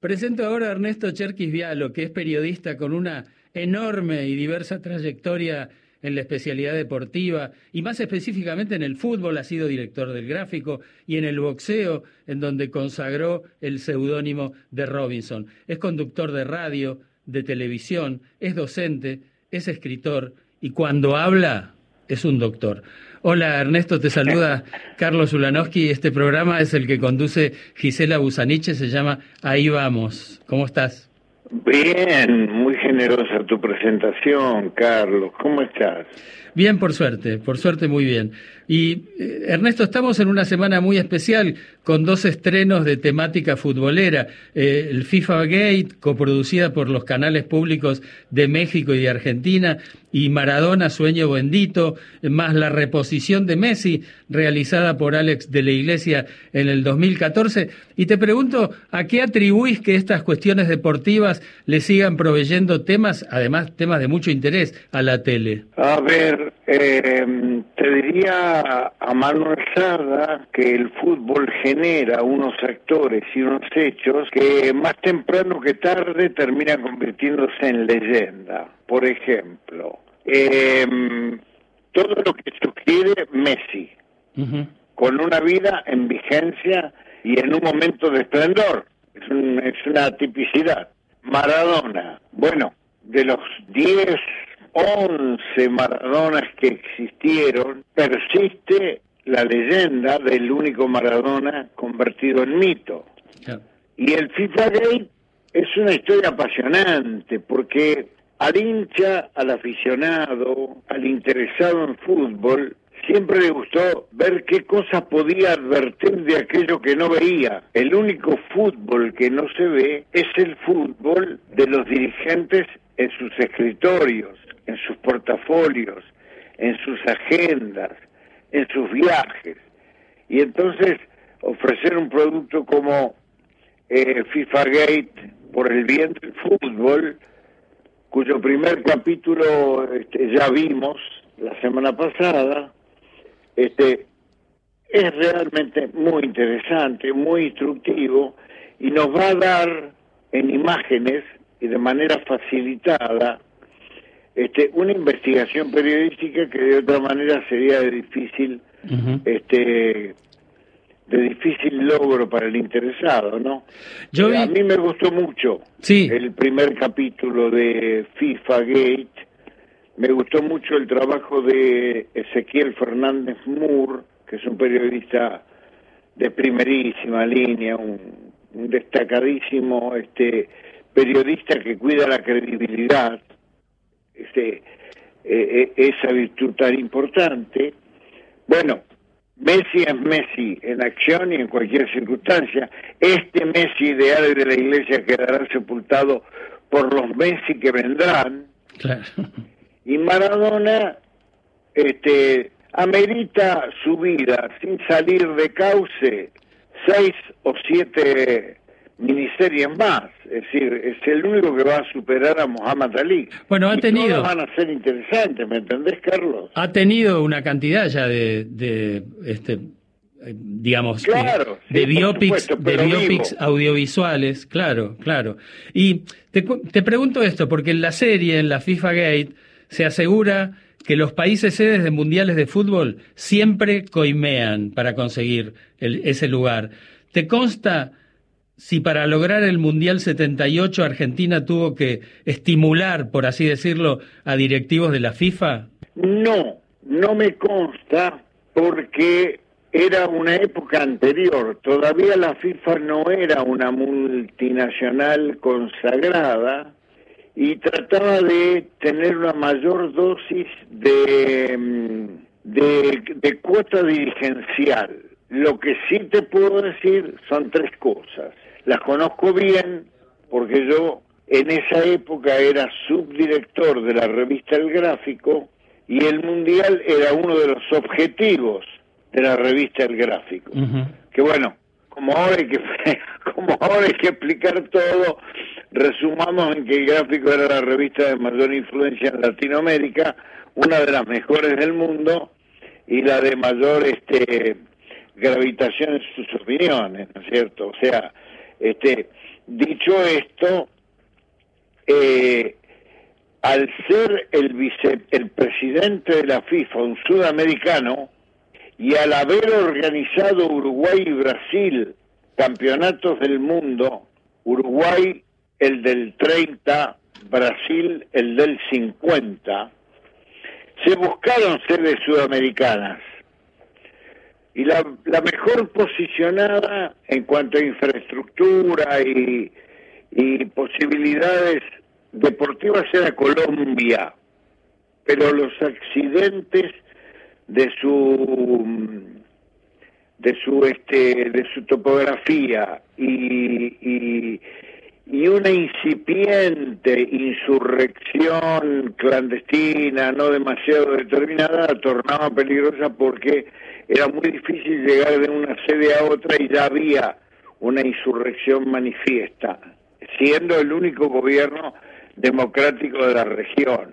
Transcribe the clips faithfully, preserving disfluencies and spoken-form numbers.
Presento ahora a Ernesto Cherkis Vialo, que es periodista con una enorme y diversa trayectoria en la especialidad deportiva y más específicamente en el fútbol. Ha sido director del Gráfico y en el boxeo, en donde consagró el seudónimo de Robinson. Es conductor de radio, de televisión, es docente, es escritor y cuando habla es un doctor. Hola Ernesto, te saluda Carlos Ulanowski. Este programa es el que conduce Gisela Busaniche, se llama Ahí Vamos. ¿Cómo estás? Bien, muy generosa tu presentación, Carlos. ¿Cómo estás? Bien, por suerte, por suerte muy bien. Y eh, Ernesto, estamos en una semana muy especial con dos estrenos de temática futbolera. Eh, el FIFA Gate, coproducida por los canales públicos de México y de Argentina, y Maradona, Sueño Bendito, más la reposición de Messi, realizada por Alex de la Iglesia en el dos mil catorce. Y te pregunto, ¿a qué atribuís que estas cuestiones deportivas le sigan proveyendo temas, además temas de mucho interés, a la tele? A ver, eh, te diría a mano alzada que el fútbol genera unos actores y unos hechos que más temprano que tarde terminan convirtiéndose en leyenda. Por ejemplo, eh, todo lo que sugiere Messi, uh-huh. con una vida en vigencia y en un momento de esplendor, es, un, es una tipicidad. Maradona, bueno, de los diez, once Maradonas que existieron, persiste la leyenda del único Maradona convertido en mito. Yeah. Y el FIFA Gate es una historia apasionante porque al hincha, al aficionado, al interesado en fútbol, siempre le gustó ver qué cosas podía advertir de aquello que no veía. El único fútbol que no se ve es el fútbol de los dirigentes en sus escritorios, en sus portafolios, en sus agendas, en sus viajes. Y entonces ofrecer un producto como eh, FIFA Gate por el bien del fútbol, cuyo primer capítulo este, ya vimos la semana pasada, este, es realmente muy interesante, muy instructivo y nos va a dar en imágenes y de manera facilitada este, una investigación periodística que de otra manera sería de difícil, uh-huh. este, de difícil logro para el interesado, ¿no? Yo vi... A mí me gustó mucho sí. el primer capítulo de FIFA Gate. Me gustó mucho el trabajo de Ezequiel Fernández Moore, que es un periodista de primerísima línea, un, un destacadísimo este, periodista que cuida la credibilidad, este, eh, esa virtud tan importante. Bueno, Messi es Messi en acción y en cualquier circunstancia. Este Messi ideal de la Iglesia quedará sepultado por los Messi que vendrán. Claro. Y Maradona este, amerita su vida sin salir de cauce seis o siete miniseries más. Es decir, es el único que va a superar a Muhammad Ali. Bueno, ha y tenido... todas van a ser interesantes, ¿me entendés, Carlos? Ha tenido una cantidad ya de, de este, digamos, claro, de, sí, de biopics, supuesto, de biopics vivo. audiovisuales, claro, claro. Y te, te pregunto esto, porque en la serie, en la FIFA Gate, se asegura que los países sedes de mundiales de fútbol siempre coimean para conseguir el, ese lugar. ¿Te consta si para lograr el Mundial setenta y ocho Argentina tuvo que estimular, por así decirlo, a directivos de la FIFA? No, no me consta porque era una época anterior. Todavía la FIFA no era una multinacional consagrada y trataba de tener una mayor dosis de, de, de cuota dirigencial. Lo que sí te puedo decir son tres cosas. Las conozco bien porque yo en esa época era subdirector de la revista El Gráfico y el Mundial era uno de los objetivos de la revista El Gráfico. Uh-huh. Que bueno, como ahora hay que, como ahora hay que explicar todo, resumamos en que El Gráfico era la revista de mayor influencia en Latinoamérica, una de las mejores del mundo y la de mayor este gravitación en sus opiniones, ¿no es cierto? O sea, este dicho esto, eh, al ser el vice, el presidente de la FIFA un sudamericano, y al haber organizado Uruguay y Brasil campeonatos del mundo, Uruguay el del treinta, Brasil el del cincuenta, se buscaron sedes sudamericanas. Y la, la mejor posicionada en cuanto a infraestructura y, y posibilidades deportivas era Colombia, pero los accidentes de su de su este de su topografía y, y y una incipiente insurrección clandestina no demasiado determinada la tornaba peligrosa, porque era muy difícil llegar de una sede a otra y ya había una insurrección manifiesta, siendo el único gobierno democrático de la región.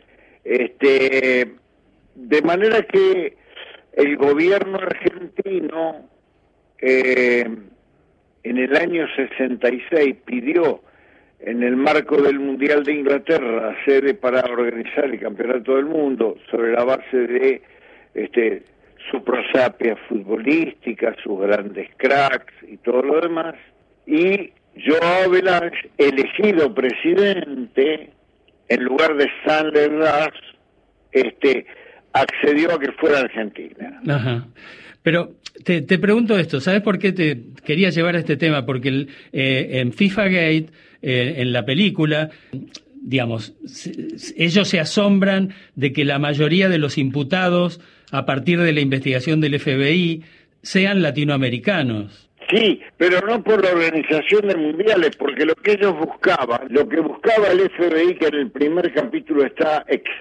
Este De manera que el gobierno argentino eh, en el año sesenta y seis pidió, en el marco del Mundial de Inglaterra, la sede para organizar el Campeonato del Mundo, sobre la base de este, su prosapia futbolística, sus grandes cracks y todo lo demás. Y Joao Velange, elegido presidente, en lugar de Sandler, este, accedió a que fuera Argentina. Ajá. Pero te, te pregunto esto, ¿sabes por qué te quería llevar a este tema? Porque el, eh, en FIFA Gate, eh, en la película, digamos, se, ellos se asombran de que la mayoría de los imputados, a partir de la investigación del F B I, sean latinoamericanos. Sí, pero no por la organización de mundiales, porque lo que ellos buscaban, lo que buscaba el F B I, que en el primer capítulo está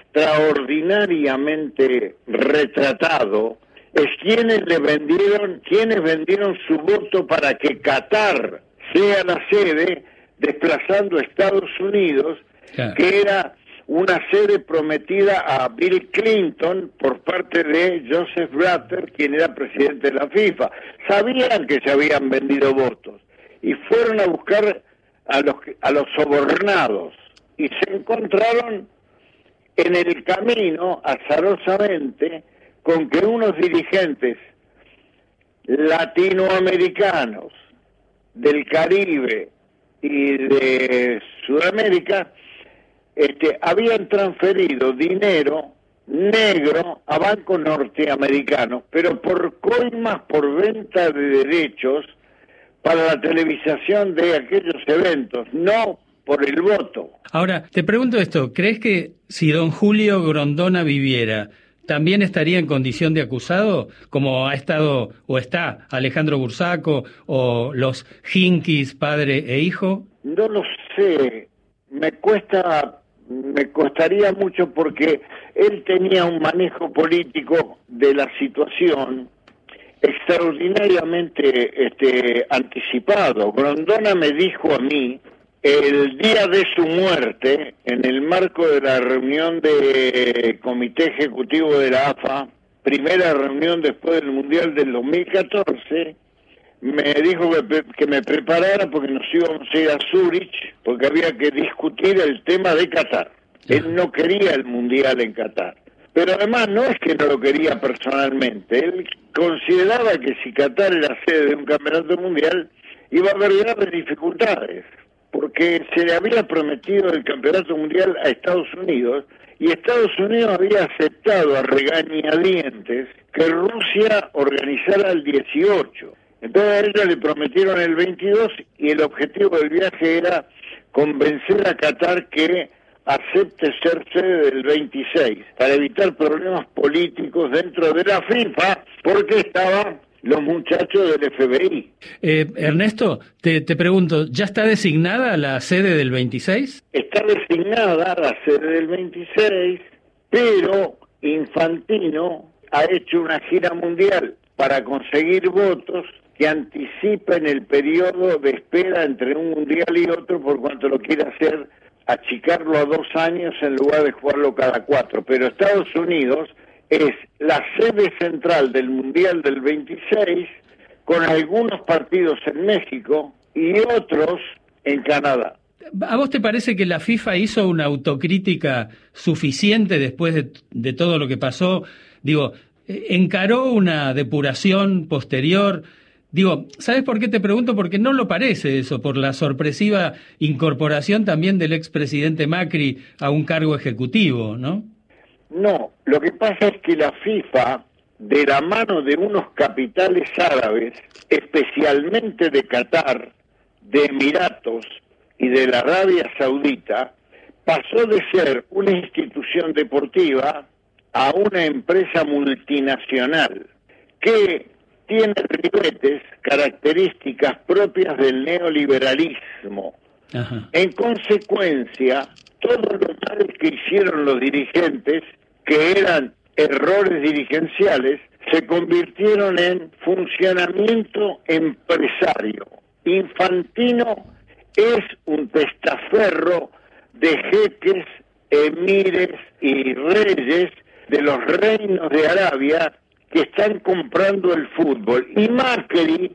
extraordinariamente retratado, es quienes le vendieron, quienes vendieron su voto para que Qatar sea la sede, desplazando a Estados Unidos, claro, que era una sede prometida a Bill Clinton por parte de Joseph Blatter, quien era presidente de la FIFA. Sabían que se habían vendido votos y fueron a buscar a los a los sobornados y se encontraron en el camino, azarosamente, con que unos dirigentes latinoamericanos del Caribe y de Sudamérica este, habían transferido dinero negro a bancos norteamericanos, pero por coimas por venta de derechos para la televisación de aquellos eventos, no por el voto. Ahora, te pregunto esto, ¿crees que si don Julio Grondona viviera, también estaría en condición de acusado, como ha estado o está Alejandro Bursaco o los Hinkis, padre e hijo? No lo sé, me cuesta, me costaría mucho, porque él tenía un manejo político de la situación extraordinariamente este, anticipado. Grondona me dijo a mí, el día de su muerte, en el marco de la reunión del Comité Ejecutivo de la A F A, primera reunión después del Mundial del dos mil catorce, me dijo que, que me preparara porque nos íbamos a ir a Zúrich, porque había que discutir el tema de Qatar. Él no quería el Mundial en Qatar. Pero además no es que no lo quería personalmente, él consideraba que si Qatar era sede de un campeonato mundial, iba a haber graves dificultades, porque se le había prometido el campeonato mundial a Estados Unidos, y Estados Unidos había aceptado a regañadientes que Rusia organizara el dieciocho. Entonces a ellos le prometieron el veintidós, y el objetivo del viaje era convencer a Qatar que acepte ser sede del veintiséis, para evitar problemas políticos dentro de la FIFA, porque estaban los muchachos del F B I. Eh, Ernesto, te, te pregunto, ¿ya está designada la sede del veintiséis? Está designada la sede del veintiséis, pero Infantino ha hecho una gira mundial para conseguir votos que anticipen el periodo de espera entre un mundial y otro, por cuanto lo quiere hacer, achicarlo a dos años en lugar de jugarlo cada cuatro. Pero Estados Unidos es la sede central del Mundial del veintiséis, con algunos partidos en México y otros en Canadá. ¿A vos te parece que la FIFA hizo una autocrítica suficiente después de, de todo lo que pasó? Digo, ¿encaró una depuración posterior? Digo, ¿sabes por qué te pregunto? Porque no lo parece eso, por la sorpresiva incorporación también del expresidente Macri a un cargo ejecutivo, ¿no? No, lo que pasa es que la FIFA, de la mano de unos capitales árabes, especialmente de Qatar, de Emiratos y de la Arabia Saudita, pasó de ser una institución deportiva a una empresa multinacional que tiene ribetes, características propias del neoliberalismo. Ajá. En consecuencia, todo lo mal que hicieron los dirigentes, que eran errores dirigenciales, se convirtieron en funcionamiento empresario. Infantino es un testaferro de jeques, emires y reyes de los reinos de Arabia que están comprando el fútbol. Y Macri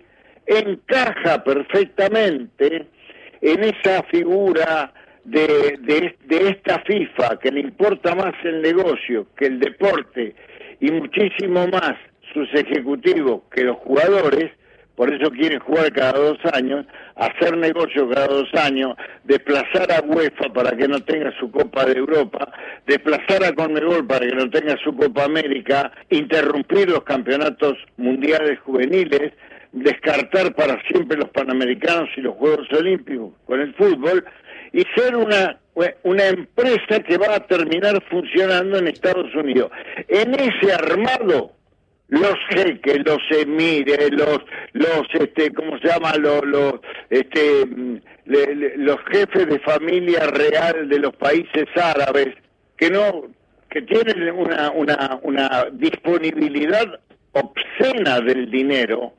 encaja perfectamente en esa figura de, de, de esta FIFA, que le importa más el negocio que el deporte y muchísimo más sus ejecutivos que los jugadores. Por eso quieren jugar cada dos años, hacer negocio cada dos años, desplazar a UEFA para que no tenga su Copa de Europa, desplazar a Conmebol para que no tenga su Copa América, interrumpir los campeonatos mundiales juveniles, descartar para siempre los Panamericanos y los Juegos Olímpicos con el fútbol, y ser una, una empresa que va a terminar funcionando en Estados Unidos. En ese armado, los jeques, los emires, los, los, este, ¿cómo se llama? Los, los, este, le, le, los jefes de familia real de los países árabes, que no, que tienen una, una, una disponibilidad obscena del dinero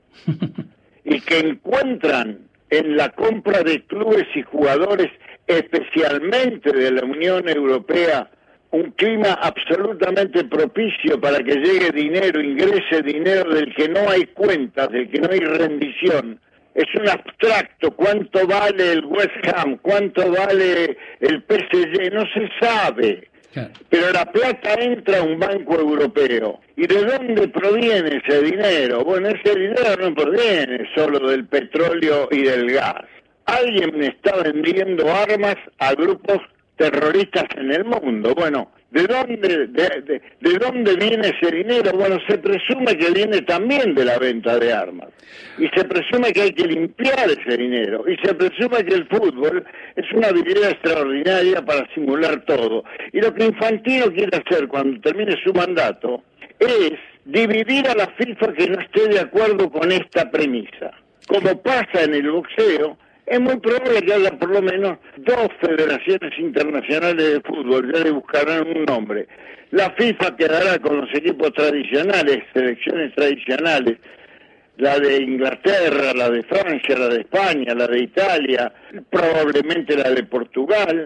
y que encuentran en la compra de clubes y jugadores, especialmente de la Unión Europea, un clima absolutamente propicio para que llegue dinero, ingrese dinero del que no hay cuentas, del que no hay rendición. Es un abstracto. ¿Cuánto vale el West Ham? ¿Cuánto vale el P S G? No se sabe. Claro. Pero la plata entra a un banco europeo. ¿Y de dónde proviene ese dinero? Bueno, ese dinero no proviene solo del petróleo y del gas. Alguien está vendiendo armas a grupos terroristas en el mundo. Bueno, ¿de dónde, de, de, de dónde viene ese dinero? Bueno, se presume que viene también de la venta de armas. Y se presume que hay que limpiar ese dinero. Y se presume que el fútbol es una habilidad extraordinaria para simular todo. Y lo que Infantino quiere hacer cuando termine su mandato es dividir a la FIFA que no esté de acuerdo con esta premisa. Como pasa en el boxeo, es muy probable que haya por lo menos dos federaciones internacionales de fútbol, ya le buscarán un nombre. La FIFA quedará con los equipos tradicionales, selecciones tradicionales, la de Inglaterra, la de Francia, la de España, la de Italia, probablemente la de Portugal,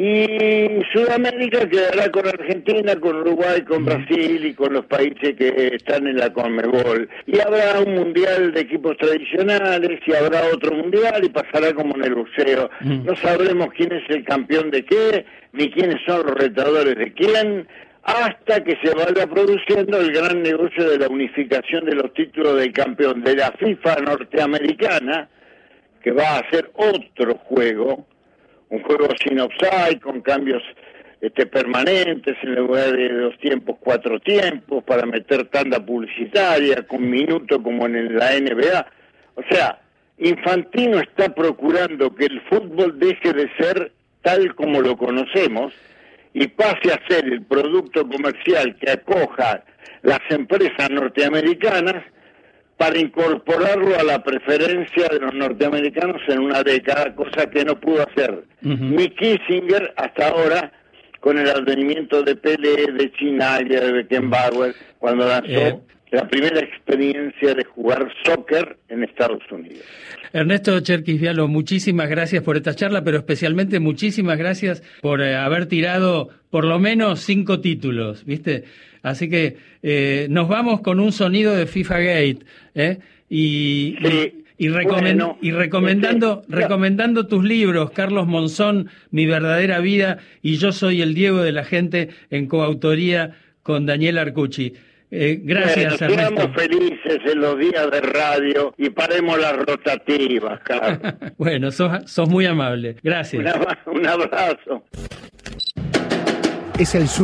y Sudamérica quedará con Argentina, con Uruguay, con Brasil y con los países que están en la Conmebol. Y habrá un mundial de equipos tradicionales y habrá otro mundial y pasará como en el boxeo. Mm. No sabremos quién es el campeón de qué, ni quiénes son los retadores de quién, hasta que se vaya produciendo el gran negocio de la unificación de los títulos del campeón de la FIFA norteamericana, que va a ser otro juego, un juego sin offside, con cambios este, permanentes, en lugar de dos tiempos, cuatro tiempos, para meter tanda publicitaria, con minutos como en la N B A. O sea, Infantino está procurando que el fútbol deje de ser tal como lo conocemos y pase a ser el producto comercial que acoja las empresas norteamericanas, para incorporarlo a la preferencia de los norteamericanos en una década, cosa que no pudo hacer uh-huh. ni Kissinger hasta ahora, con el advenimiento de Pelé, de Chinaglia, de Beckenbauer, cuando lanzó eh. la primera experiencia de jugar soccer en Estados Unidos. Ernesto Cherkis Vialo, muchísimas gracias por esta charla, pero especialmente muchísimas gracias por eh, haber tirado por lo menos cinco títulos, ¿viste? Así que eh, nos vamos con un sonido de FIFA Gate, ¿eh? Y, sí. Y, recomen bueno, y recomendando, este, recomendando tus libros, Carlos Monzón, Mi verdadera vida, y Yo soy el Diego de la gente, en coautoría con Daniel Arcucci. Eh, gracias, bueno, Ernesto. Seamos felices en los días de radio y paremos las rotativas, Carlos. Bueno, sos, sos muy amable. Gracias. Un, un abrazo. Es el